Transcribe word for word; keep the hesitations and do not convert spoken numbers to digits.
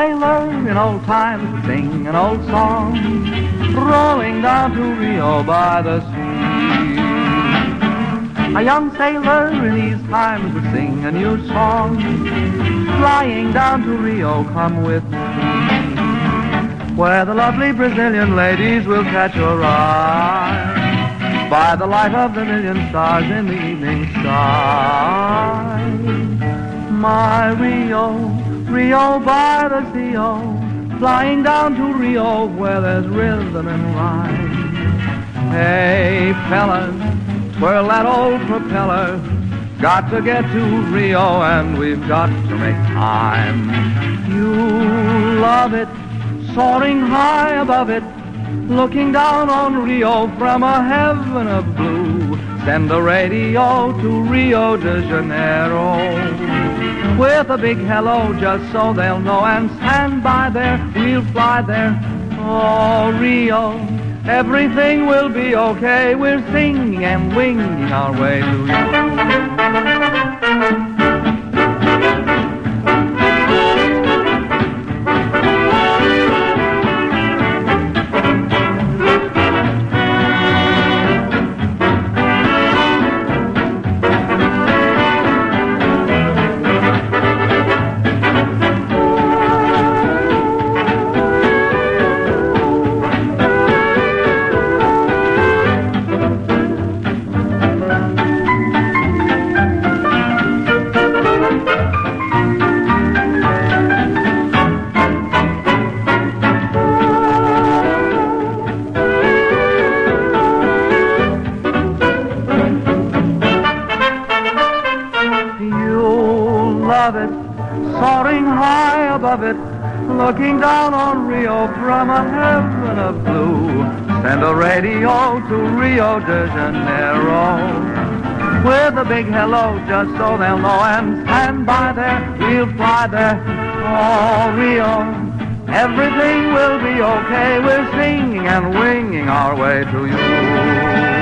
sailor in old times would sing an old song, rolling down to Rio by the sea. A young sailor in these times would sing a new song, flying down to Rio, come with me, where the lovely Brazilian ladies will catch your eye by the light of the million stars in the evening sky. My Rio, Rio by the sea, oh, flying down to Rio where there's rhythm and rhyme. Hey, fellas, twirl that old propeller, got to get to Rio and we've got to make time. You love it, soaring high above it, looking down on Rio from a heaven of blue. Send the radio to Rio de Janeiro with a big hello just so they'll know, and stand by there, we'll fly there. Oh, Rio, everything will be okay. We're singing and winging our way to you. Love it, soaring high above it, looking down on Rio from a heaven of blue. Send a radio to Rio de Janeiro with a big hello just so they'll know, and stand by there, we'll fly there. Oh, Rio, everything will be okay. We're singing and winging our way to you.